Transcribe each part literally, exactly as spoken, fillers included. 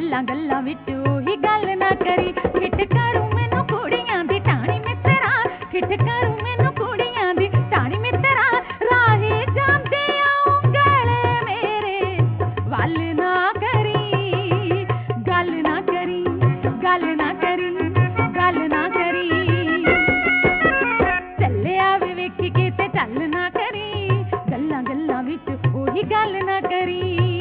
ਗੱਲਾਂ ਗੱਲਾਂ ਵਿੱਚ ਉਹੀ ਗੱਲ ਨਾ ਕਰੀ। ਠਿੱਠ ਕਰੂ ਮੈਨੂੰ ਕੁੜੀਆਂ ਦੀ ਟਾਣੀ ਮਿੱਤਰਾ, ਠਿੱਠ ਕਰੂ ਮੈਨੂੰ ਕੁੜੀਆਂ ਦੀ ਟਾਣੀ ਮਿੱਤਰਾ। ਰਾਹੀ ਜਾਂਦੇ ਉਂਗਲ ਮੇਰੇ ਵੱਲ ਨਾ ਕਰੀ, ਗੱਲ ਨਾ ਕਰੀ, ਗੱਲ ਨਾ ਕਰੀ, ਗੱਲ ਨਾ ਕਰੀ। ਚੱਲਿਆ ਵੇ ਵੇਖੀ ਕਿਤੇ ਚੱਲ ਨਾ ਕਰੀ, ਗੱਲਾਂ ਗੱਲਾਂ ਵਿੱਚ ਉਹੀ ਗੱਲ ਨਾ ਕਰੀ।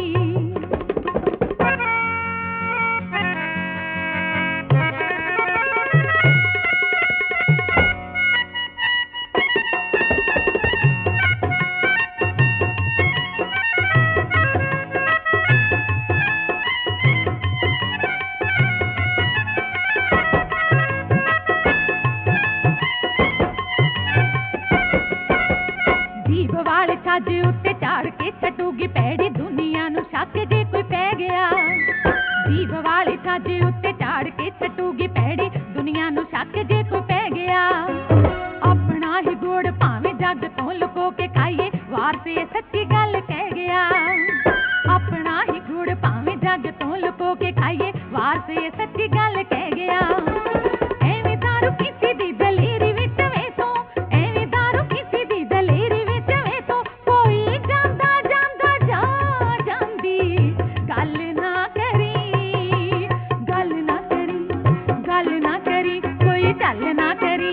ਜੀਭ ਵਾਲੇ ਛੱਜ ਉੱਤੇ ਝਾੜ ਕੇ ਛੱਡੂਗੀ ਪੈੜੀ ਦੁਨੀਆ ਨੂੰ ਸ਼ੱਕ ਜੇ ਕੋਈ ਪੈ ਗਿਆ। ਜੀਭ ਵਾਲੇ ਛੱਜ ਉੱਤੇ ਝਾੜ ਕੇ ਛੱਡੂਗੀ ਪੈੜੀ ਦੁਨੀਆ ਨੂੰ ਸ਼ੱਕ ਜੇ ਕੋਈ ਪੈ ਗਿਆ। ਆਪਣਾ ਹੀ ਗੁੜ ਭਾਵੇਂ ਜੱਗ ਤੋਂ ਲੁਕੋ ਕੇ ਖਾਈਏ ਵਾਰ ਤੇ ਸੱਚੀ ਗੱਲ ਕਹਿ ਗਿਆ। ਆਪਣਾ ਹੀ ਗੁੜ ਭਾਵੇਂ ਜੱਗ ਤੋਂ ਲੁਕੋ ਕੇ ਖਾਈਏ ਵਾਰ ਤੇ ਸੱਚੀ ਗੱਲ ਕਹਿ ਗਿਆ। ਐਵੇਂ ਦਾਰੂ ਕਿਸੇ ਦੀ ਦਲੇਰੀ ਵਿੱਚ ਵੇਸੋ, ਐਵੇਂ ਦਾਰੂ ਕਿਸੇ ਦੀ ਦਲੇਰੀ ਵਿੱਚ ਵੇਸੋ। ਕੋਈ ਜਾਂਦਾ ਜਾਂਦਾ ਜਾ ਜਾਂਦੀ ਗੱਲ ਨਾ ਕਰੀ, ਗੱਲ ਨਾ ਕਰੀ, ਗੱਲ ਨਾ ਕਰੀ, ਕੋਈ ਚੱਲ ਨਾ ਕਰੀ।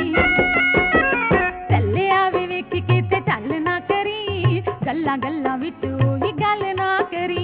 ਚੱਲਿਆ ਵੇ ਵੇਖੀ ਕਿਤੇ ਚੱਲ ਨਾ ਕਰੀ, ਗੱਲਾਂ ਗੱਲਾਂ ਵਿੱਚ ਉਹੀ ਗੱਲ ਨਾ ਕਰੀ।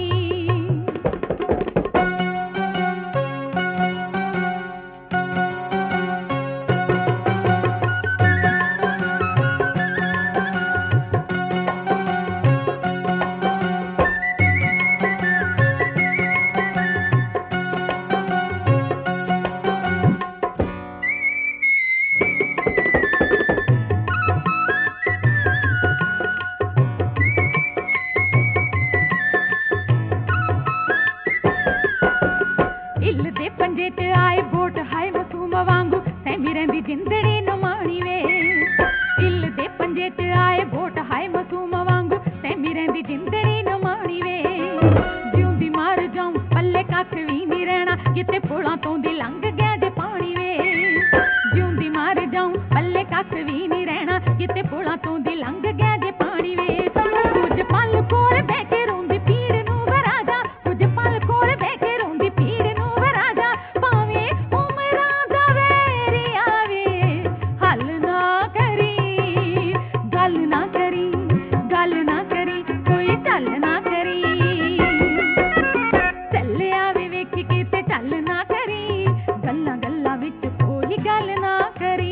ਇੱਲ ਦੇ ਪੰਜੇ ਚ ਆਏ ਵੋਟ ਹਾਏ ਮਸੂਮ ਵਾਂਗੂ ਸਹਿਮੀ ਰਹਿੰਦੀ ਜਿੰਦੜੀ ਨੂੰ ਮਾਣੀ ਵੇ। ਇੱਲ ਦੇ ਪੰਜੇ ਚ ਆਏ ਵੋਟ ਹਾਏ ਮਸੂਮ ਵਾਂਗੂ ਸਹਿਮੀ ਰਹਿੰਦੀ ਜਿੰਦੜੀ ਨੂੰ ਮਾਣੀ ਵੇ। ਜਿਉਂਦੀ ਮਰ ਜਾਊਂ ਪੱਲੇ ਕੱਖ ਵੀ ਨਹੀਂ ਰਹਿਣਾ ਕਿਤੇ ਪੁਲਾਂ ਤੋਂ ਦੀ ਲੰਘ ਗਿਆ ਜੇ ਪਾਣੀ ਵੇ। ਜਿਉਂਦੀ ਮਰ ਜਾਊਂ ਪੱਲੇ ਕੱਖ ਵੀ ਨਹੀਂ ਰਹਿਣਾ ਕਿਤੇ ਪੁਲਾਂ ਤੋਂ ਦੀ ਲੰਘ ਗਿਆ ਜੇ ਪਾਣੀ ਵੇ। ਕੁਝ ਪਲ ਕੋਲ ਬਹਿ ਕੇ ਰੋਂਦੀ ਪੀੜ ਨੂੰ ਵਰਾਜਾ, ਕੁਝ ਪਲ ਕੋਲ ਬਹਿ ਕੇ ਰੋਂਦੀ ਪੀੜ ਨੂੰ ਵਰਾਜਾ। ਭਾਵੇਂ ਉਮਰਾਂ ਦਾ ਵੈਰੀ ਆਵੇ ਹੱਲ ਨਾ ਕਰੀ, ਗੱਲ ਨਾ ਕਰੀ, ਗੱਲ ਨਾ ਕਰੀ, ਕੋਈ ਚੱਲ ਨਾ ਕਰੀ। ਚੱਲਿਆ ਵੇ ਵੇਖੀ ਕਿਤੇ ਚੱਲ ਨਾ ਕਰੀ, ਗੱਲਾਂ ਗੱਲਾਂ ਵਿੱਚ ਉਹੀ ਗੱਲ ਨਾ ਕਰੀ।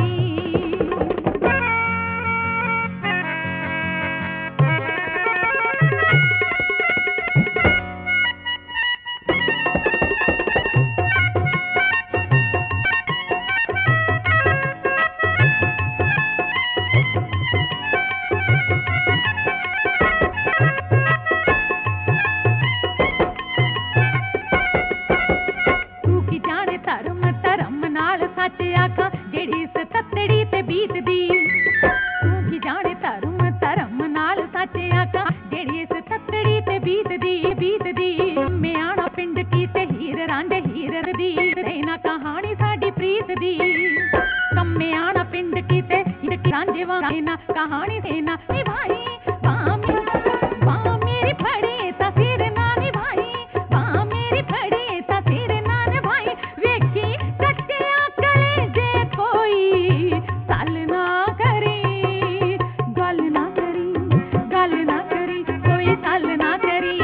ਤੂੰ ਕੀ ਜਾਣੇ ਧਰਮ ਧਰਮ ਨਾਲ ਸੱਚ ਆਖਾਂ ਜਿਹੜੀ ਇਸ ਤੱਤੜੀ ਤੇ ਬੀਤਦੀ। ਤੂੰ ਕੀ ਜਾਣੇ ਧਰਮ ਧਰਮ ਨਾਲ ਸੱਚ ਆਖਾਂ ਜਿਹੜੀ ਇਸ ਤੱਤੜੀ ਤੇ ਬੀਤਦੀ ਬੀਤਦੀ। ਮਿਆਣਾ ਪਿੰਡ ਕੀ ਤੇ ਹੀਰ ਰਾਂਝੇ ਹੀਰ ਦੀ ਰਹਿਣਾ ਕਹਾਣੀ ਸਾਡੀ ਪ੍ਰੀਤ ਦੀ। ਕੰਮਿਆਣਾ ਪਿੰਡ ਕੀ ਤੇ ਹੀਰ ਰਾਂਝੇ ਵਾਂਗ ਨਾ ਕਹਾਣੀ ਤੇ ਨਾ ਨਿਭਾਈ। ਬਾਹ ਮੇਰੀ ਬਾਹ ਮੇਰੀ ਫੜੇ ਤਾਂ ਸਿਰ ਨਾ ਨਿਭਾਈ, ਬਾਹ ਮੇਰੀ ਫੜੇ ਤਾਂ ਸਿਰ ਨਾ ਨਿਭਾਈ। ਵੇਖੀ ਕੱਟਿਆ ਕਲੇਜੇ ਕੋਈ ਸੱਲ ਨਾ ਕਰੀ, ਗੱਲ ਨਾ ਕਰੀ, ਗੱਲ ਨਾ ਕਰੀ, ਕੋਈ ਸੱਲ ਨਾ ਕਰੀ।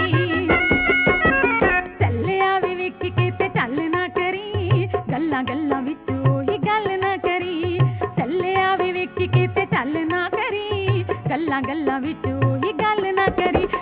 ਚੱਲਿਆ ਵੇ ਵੇਖੀ ਕਿਤੇ ਚੱਲ ਨਾ ਕਰੀ, ਗੱਲਾਂ ਗੱਲਾਂ ਵਿੱਚ ਉਹੀ ਗੱਲ ਨਾ ਕਰੀ। ਚੱਲਿਆ ਵੇ ਵੇਖੀ ਕਿਤੇ ਚੱਲ ਨਾ ਕਰੀ, ਗੱਲਾਂ ਗੱਲਾਂ ਵਿੱਚ ਉਹੀ ਗੱਲ ਨਾ ਕਰੀ।